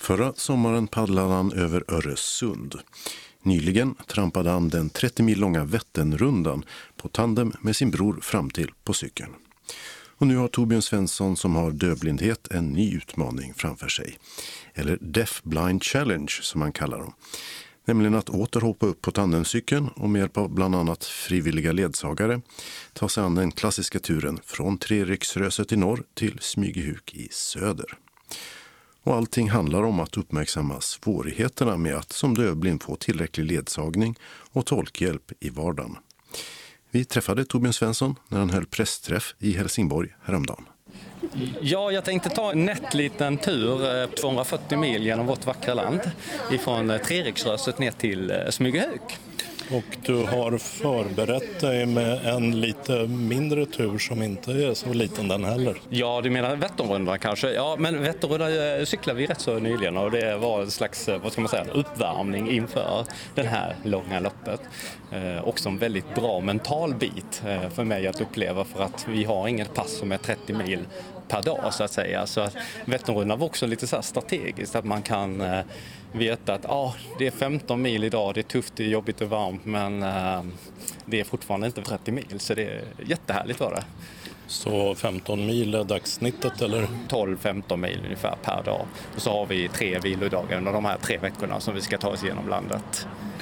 Förra sommaren paddlade han över Öresund. Nyligen trampade han den 30 mil långa Vätternrundan på tandem med sin bror fram till på cykeln. Och nu har Torbjörn Svensson som har dövblindhet en ny utmaning framför sig. Eller Deaf Blind Challenge som man kallar dem. Nämligen att åter hoppa upp på tandemcykeln och med hjälp av bland annat frivilliga ledsagare ta sig an den klassiska turen från Treriksröset i norr till Smygehuk i söder. Och allting handlar om att uppmärksamma svårigheterna med att som dövblind få tillräcklig ledsagning och tolkhjälp i vardagen. Vi träffade Torbjörn Svensson när han höll pressträff i Helsingborg häromdagen. Ja, jag tänkte ta en nätt liten tur 240 mil genom vårt vackra land ifrån Treriksröset ner till Smygehuk. Och du har förberett dig med en lite mindre tur som inte är så liten den heller. Ja, du menar Vätternrundan kanske? Ja, men Vätternrundan cyklade vi rätt så nyligen och det var en slags, vad ska man säga, uppvärmning inför den här långa loppet. Också en väldigt bra mental bit för mig att uppleva för att vi har inget pass som är 30 mil per dag så att säga. Så Vätternrundan var också lite så här strategiskt att man kan veta att det är 15 mil idag, det är tufft, det är jobbigt och varmt men det är fortfarande inte 30 mil så det är jättehärligt var det. Så 15 mil är dagssnittet eller? 12-15 mil ungefär per dag och så har vi 3 vilodagar under de här 3 veckorna som vi ska ta oss igenom landet.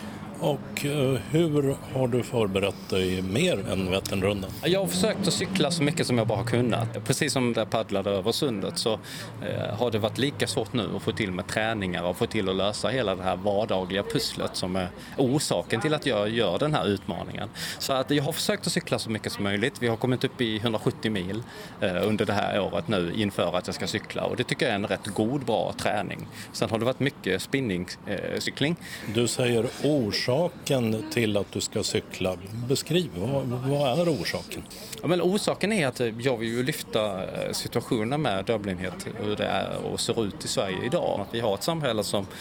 Och hur har du förberett dig mer än Vätternrundan? Jag har försökt att cykla så mycket som jag bara har kunnat. Precis som jag paddlade över sundet så har det varit lika svårt nu att få till med träningar och få till att lösa hela det här vardagliga pusslet som är orsaken till att jag gör den här utmaningen. Så att jag har försökt att cykla så mycket som möjligt. Vi har kommit upp i 170 mil under det här året nu inför att jag ska cykla och det tycker jag är en rätt god, bra träning. Sen har det varit mycket spinningcykling. Du säger orsaken till att du ska cykla. Beskriv, vad är orsaken? Ja, men orsaken är att jag vill ju lyfta situationen med dövblindhet, hur det är och ser ut i Sverige idag. Att vi har ett samhälle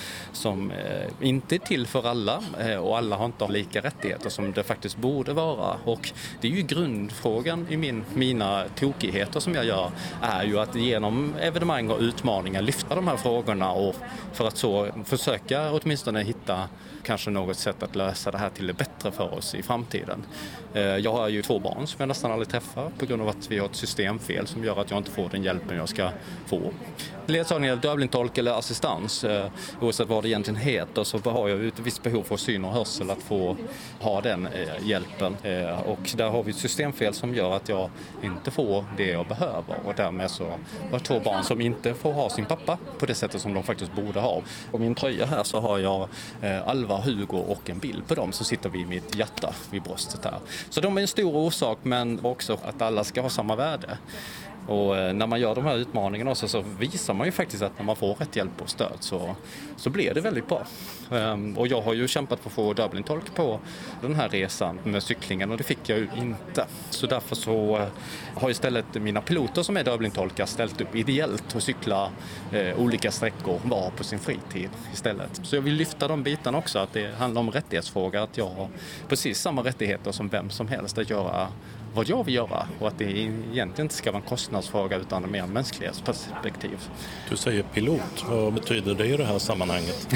som inte är till för alla och alla har inte lika rättigheter som det faktiskt borde vara. Och det är ju grundfrågan i mina tokigheter som jag gör är ju att genom evenemang och utmaningar lyfta de här frågorna och för att så försöka åtminstone hitta kanske något sätt att lösa det här till det bättre för oss i framtiden. Jag har ju 2 barn som jag nästan aldrig träffar på grund av att vi har ett systemfel som gör att jag inte får den hjälpen jag ska få. Ledsagning eller dövblindtolk eller assistans, oavsett vad det egentligen heter, så har jag ett visst behov för syn och hörsel att få ha den hjälpen. Och där har vi ett systemfel som gör att jag inte får det jag behöver och därmed så har jag 2 barn som inte får ha sin pappa på det sättet som de faktiskt borde ha. På min tröja här så har jag Alva, Hugo och en bild på dem som sitter vid mitt hjärta, vid bröstet här. Så de är en stor orsak men också att alla ska ha samma värde. Och när man gör de här utmaningarna också så visar man ju faktiskt att när man får rätt hjälp och stöd så blir det väldigt bra. Och jag har ju kämpat för att få dövblindtolk på den här resan med cyklingen och det fick jag ju inte. Så därför så har istället mina piloter som är dövblindtolkar ställt upp ideellt och cykla olika sträckor var på sin fritid istället. Så jag vill lyfta de bitarna också, att det handlar om rättighetsfrågor, att jag har precis samma rättigheter som vem som helst att göra vad jag vill göra och att det egentligen inte ska vara en kostnadsfråga utan en mer mänsklighetsperspektiv. Du säger pilot, vad betyder det i det här sammanhanget?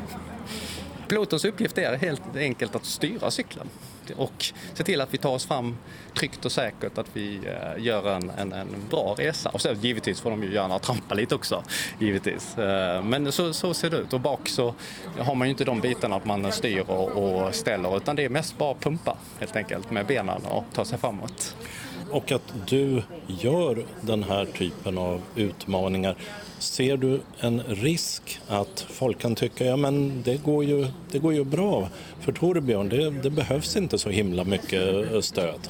Pilotens uppgift är helt enkelt att styra cykeln och se till att vi tar oss fram tryggt och säkert, att vi gör en bra resa. Och så givetvis får de ju gärna trampa lite också, givetvis. Men så ser det ut. Och bak så har man ju inte de bitarna att man styr och ställer, utan det är mest bara pumpa helt enkelt med benen och ta sig framåt. Och att du gör den här typen av utmaningar, ser du en risk att folk kan tycka ja men det går ju bra för Torbjörn, det behövs inte så himla mycket stöd?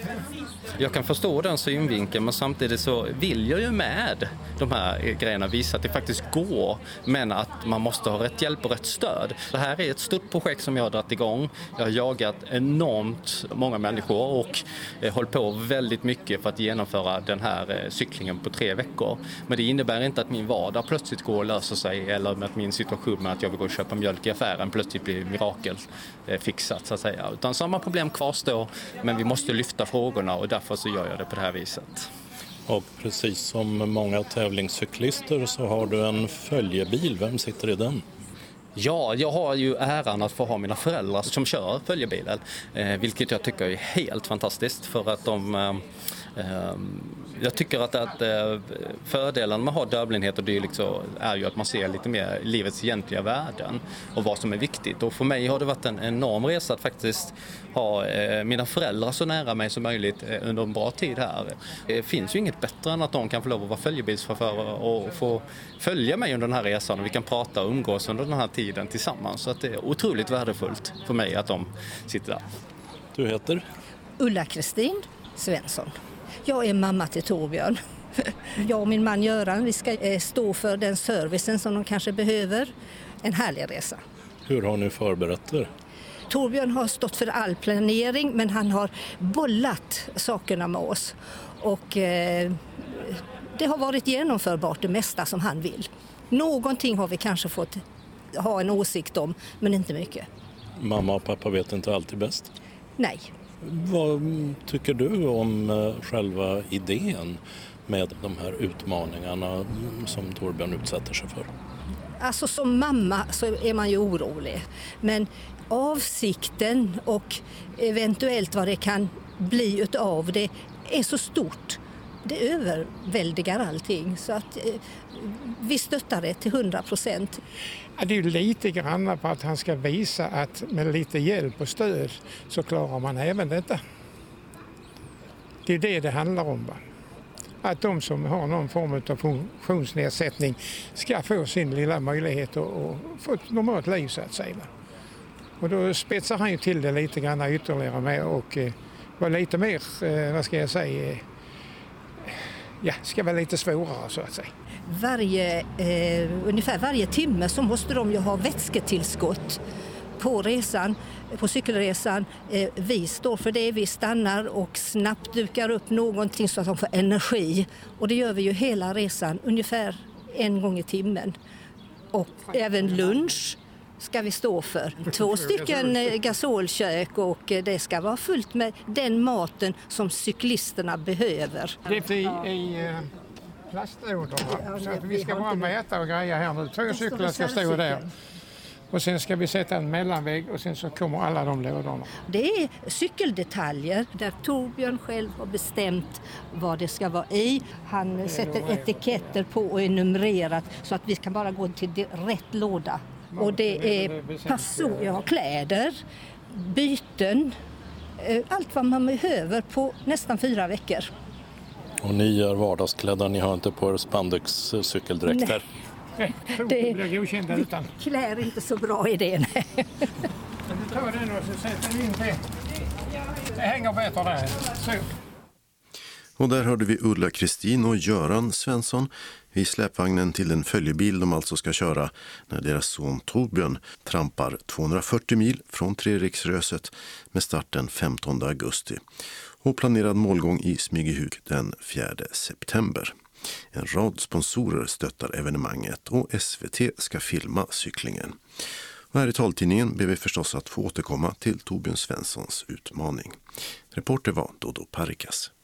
Jag kan förstå den synvinkeln, men samtidigt så vill jag ju med de här grejerna visa att det faktiskt går, men att man måste ha rätt hjälp och rätt stöd. Det här är ett stort projekt som jag har dragit igång. Jag har jagat enormt många människor och hållit på väldigt mycket för att genomföra den här cyklingen på 3 veckor. Men det innebär inte att min vardag plötsligt går och löser sig, eller att min situation med att jag vill gå och köpa mjölk i affären plötsligt blir mirakel fixat så att säga. Utan samma problem kvarstår, men vi måste lyfta frågorna och därför så gör jag det på det här viset. Och precis som många tävlingscyklister så har du en följebil. Vem sitter i den? Ja, jag har ju äran att få ha mina föräldrar som kör följebilen, vilket jag tycker är helt fantastiskt för att jag tycker att fördelen med att ha dövblindhet och dylikt så är ju att man ser lite mer livets egentliga värden och vad som är viktigt. Och för mig har det varit en enorm resa att faktiskt ha mina föräldrar så nära mig som möjligt under en bra tid här. Det finns ju inget bättre än att de kan få lov att vara följebilschaufförer och få följa mig under den här resan och vi kan prata och umgås under den här tiden tillsammans. Så att det är otroligt värdefullt för mig att de sitter där. Du heter? Ulla-Kristin Svensson. Jag är mamma till Torbjörn. Jag och min man Göran, vi ska stå för den servicen som de kanske behöver. En härlig resa. Hur har ni förberett er? Torbjörn har stått för all planering men han har bollat sakerna med oss. Och det har varit genomförbart det mesta som han vill. Någonting har vi kanske fått ha en åsikt om, men inte mycket. Mamma och pappa vet inte alltid bäst. Nej. Vad tycker du om själva idén med de här utmaningarna som Torbjörn utsätter sig för? Alltså som mamma så är man ju orolig. Men avsikten och eventuellt vad det kan bli utav det är så stort. Det överväldigar allting så att vi stöttar det till 100%. Ja, det är ju lite grann på att han ska visa att med lite hjälp och stöd så klarar man även detta. Det är det handlar om. Va? Att de som har någon form av funktionsnedsättning ska få sin lilla möjlighet att få ett normalt liv så att säga. Va? Och då spetsar han ju till det lite grann ytterligare med och var lite mer, vad ska jag säga, ska vara lite svårare så att säga. Ungefär varje timme så måste de ju ha vätsketillskott på resan, på cykelresan. Vi står för det, vi stannar och snabbt dukar upp någonting så att de får energi. Och det gör vi ju hela resan, ungefär en gång i timmen. Och även lunch ska vi stå för. 2 stycken gasolkök och det ska vara fullt med den maten som cyklisterna behöver. Det är plastlådor, så att vi ska bara mäta och greja här nu. 2 cyklar ska stå där. Och sen ska vi sätta en mellanvägg och sen så kommer alla de lådorna. Det är cykeldetaljer där Torbjörn själv har bestämt vad det ska vara i. Han sätter etiketter på och är numrerat så att vi kan bara gå till rätt låda. Och det är kläder, byten, allt vad man behöver på nästan 4 veckor. Och ni är vardagsklädda, ni har inte på er spandex-cykeldräkter? Nej, det blir godkända utan. Vi klär inte så bra i det. Nej. Du tar den och så sätter du in det. Det hänger bättre där. Så. Och där hörde vi Ulla-Kristin och Göran Svensson i släpvagnen till den följebil de alltså ska köra när deras son Torbjörn trampar 240 mil från Treriksröset med start den 15 augusti och planerad målgång i Smygehuk den 4 september. En rad sponsorer stöttar evenemanget och SVT ska filma cyklingen. Och här i taltidningen ber vi förstås att få återkomma till Torbjörn Svenssons utmaning. Reporter var Dodo Parikas.